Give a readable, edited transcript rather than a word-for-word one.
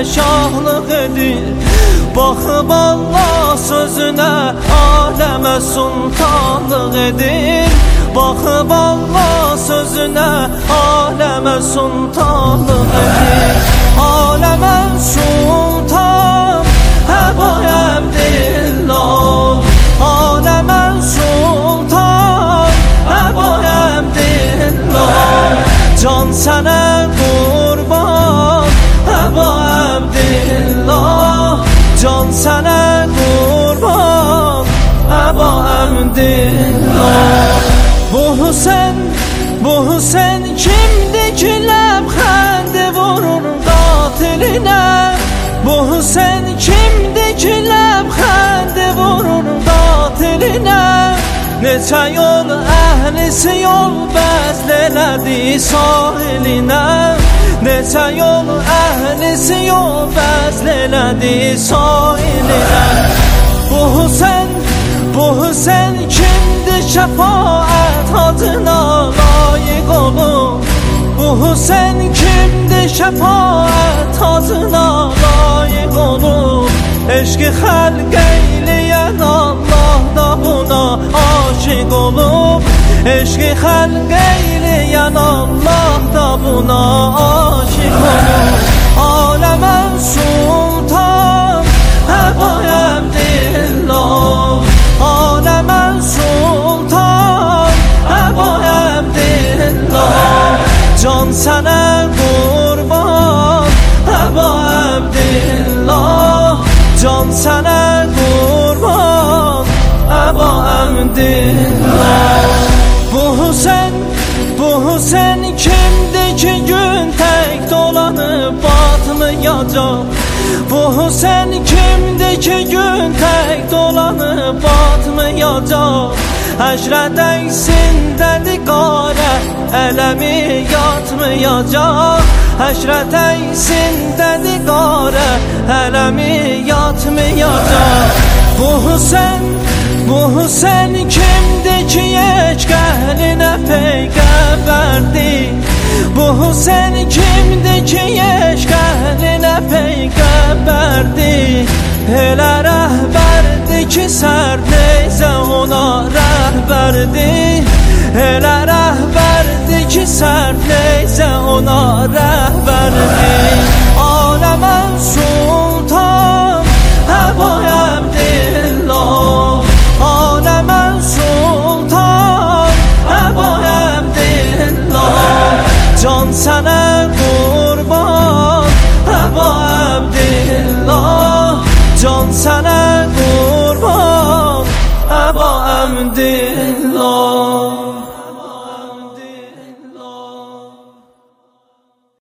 şahlıq edir. Baxıb Allah sözünə aləmə sultanlıq edir. Baxıb Allah sözünə aləmə sultanlıq edir. Aləmə sultan Əbu Əbdillah, aləmə sultan Əbu Əbdillah. Can sənə qurban Əbu Əbdillah, can sənə qurban Əbu Əbdillah. Bu Hüseyn kimdir ki ləbxəndi vurur qatilinə? Bu Hüseyn kimdir ki ləbxəndi vurur qatilinə? Neçə yol əhlisi yol bəzl elədi sahilinə. Neçə yol əhlisi yol bəzl elədi sahilinə. Bu Hüseyn kimdir şəfaət hacına layiq olub? Bu Hüseyn kimdir şəfaət hacına layiq olub? Eşqi xəlq eyləyən Allah da buna aşiq olub. Eşqi xəlq eyləyən Allah da buna aşiq olub. Aləmə sultan Əbu Əbdillah, aləmə sultan Əbu Əbdillah. Can sənə qurban Əbu Əbdillah, can sənə qurban Əbu Əbdillah. Bu Hüseyn kimdir ki gün tək dolanıb batmayacaq? Bu Hüseyn kimdir ki gün tək dolanıb batmayacaq? Həşrət əksindədir qarə ələmi yatmayacaq. Həşrət əksindədir qarə ələmi yatmayacaq. Bu Hüseyn kimdir ki yeşkəhlinə peyğəmbərdir? Bu Hüseyn kimdir ki yeşkəhlinə peyğəmbərdir? Elə rəhbərdir ki sərd neyzə ona rəhbərdir. Elə rəhbərdir ki sərd neyzə ona rəhbərdir. Aləmə sultan Əbu Əbdillah, aləmə sultan Əbu Əbdillah. Can sənə qurban Əbu Əbdillah, can sənə qurban Əbu Əbdillah.